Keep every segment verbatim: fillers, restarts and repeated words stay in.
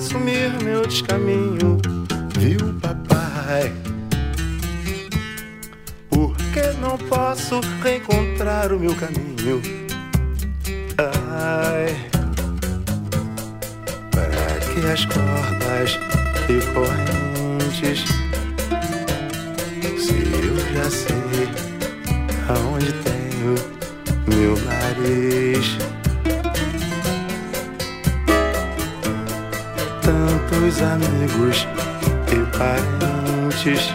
assumir meu descaminho, viu, papai? Porque não posso reencontrar o meu caminho. Ai, para que as cordas e correntes, se eu já sei aonde tenho meu nariz? Tantos amigos e parentes,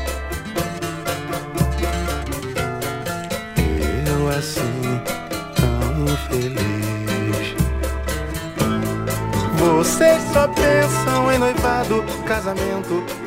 eu assim tão infeliz. Vocês só pensam em noivado, casamento